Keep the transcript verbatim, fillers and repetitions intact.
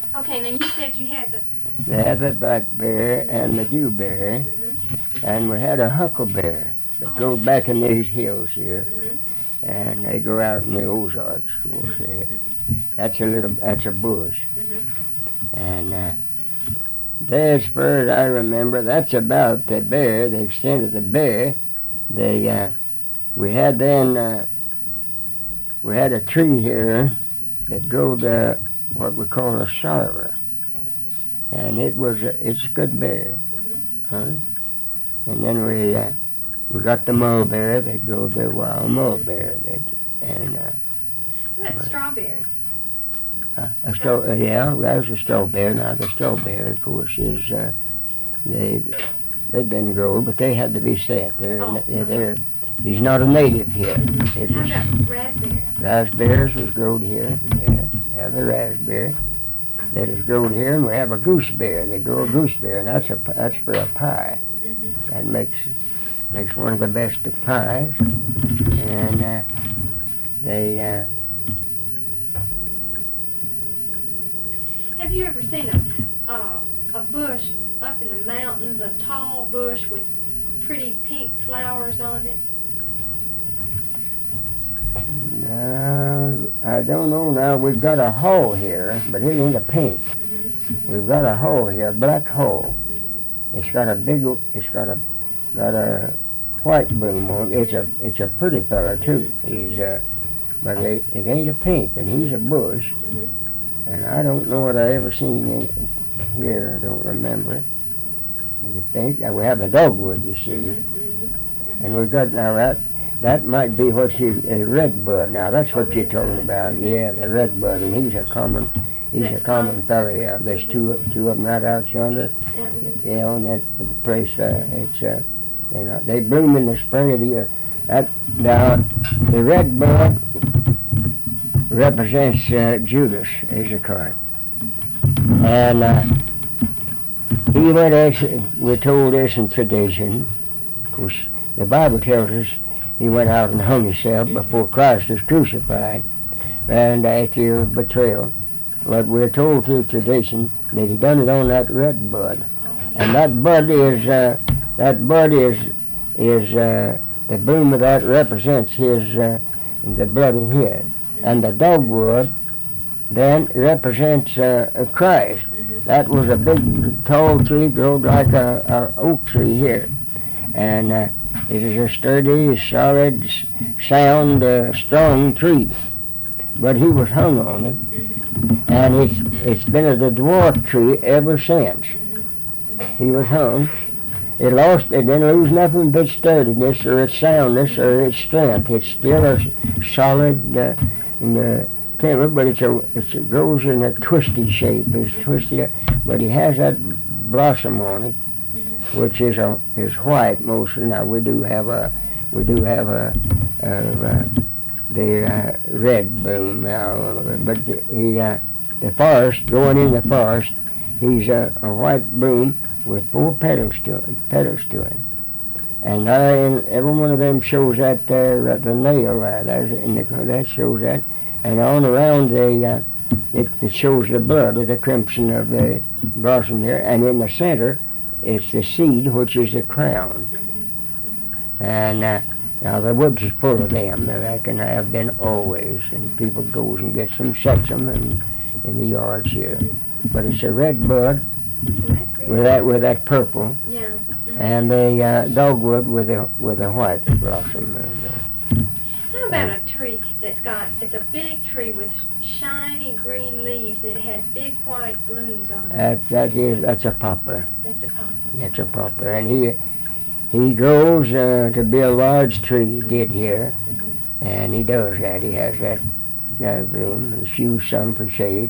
Okay, now you said you had the... They had the blackberry and the dewberry, Mm-hmm. and we had a huckleberry that Oh. goes back in these hills here, Mm-hmm. and they go out in the Ozarks, we'll Mm-hmm. say it. Mm-hmm. That's a little, that's a bush. Mm-hmm. And uh, there, as far as I remember, that's about the bear, the extent of the bear. They, uh, we had then, uh, we had a tree here that growed uh, what we call a sarver. And it was, a, it's a good bear. Mm-hmm. Huh? And then we, uh, we got the mulberry that growed the wild mulberry. That, and, uh, That's strawberry. Uh, a straw, uh, yeah, that was a strawberry. Now the strawberry, of course, is uh, they they've been grown, but they had to be set. They're, Oh. they're, they're he's not a native here. It How was about raspberry? raspberries was grown here. Yeah, yeah, the raspberry that is grown here, and we have a gooseberry. They grow a gooseberry, and that's a that's for a pie. Mm-hmm. That makes makes one of the best of pies, and uh, they. Uh, Have you ever seen a uh, a bush up in the mountains, a tall bush with pretty pink flowers on it? No, I don't know now. We've got a hole here, but it ain't a pink. Mm-hmm. We've got a hole here, a black hole. Mm-hmm. It's got a big, it's got a, got a white bloom on it. It's a, it's a pretty fella too. He's uh, but it, it ain't a pink, and he's a bush. Mm-hmm. And I don't know what I ever seen in here. I don't remember it. Is it pink? Uh, we have a dogwood, you see, Mm-hmm. and we've got now that. That might be what you, a red bud. Now that's what A you're red talking bud? about. Yeah, the red bud, and he's a common, he's That's a common common? fella. Yeah, there's two, two of them right out yonder. Mm-hmm. Yeah, on that the place. Uh, it's, uh, you know, they bloom in the spring of the year. That now, the red bud represents uh, Judas Iscariot, and uh, he went as we're told this in tradition. Of course, the Bible tells us. He went out and hung himself before Christ was crucified, and after the betrayal. But we're told through tradition that he done it on that red bud, and that bud is uh, that bud is is uh, the bloom of that represents his uh, the bloody head, and the dogwood then represents uh, Christ. That was a big tall tree, growed like a, a oak tree here, and. Uh, It is a sturdy, solid, sound, uh, strong tree. But he was hung on it, Mm-hmm. and it's it's been a the dwarf tree ever since. He was hung. It lost, it didn't lose nothing but sturdiness or its soundness or its strength. It's still a solid uh, in the timber, but it's a it's, it grows in a twisty shape. It's twisty, but it has that blossom on it, which is a is white mostly. Now we do have a we do have a, a, a the uh, red bloom now, but the, he uh, the forest going in the forest, he's a, a white bloom with four petals to it, petals to it, and uh, in, every one of them shows that uh, the nail there. There's in the, that shows that, and on around the uh, it, it shows the blood of the crimson of the blossom here, and in the center. It's the seed, which is the crown. And uh, now the woods is full of them. They reckon have been always, and people goes and gets them, sets them in, in the yards here. But it's a red bud with that with that purple, Yeah. Mm-hmm. and the uh, dogwood with a with a white blossom. And, uh, How about a tree that's got, it's a big tree with shiny green leaves and it has big white blooms on it? that that is that's a poplar. That's a poplar. That's a poplar, and he he grows uh, to be a large tree. He did here, and he does that. He has that that bloom. He's used some for shade.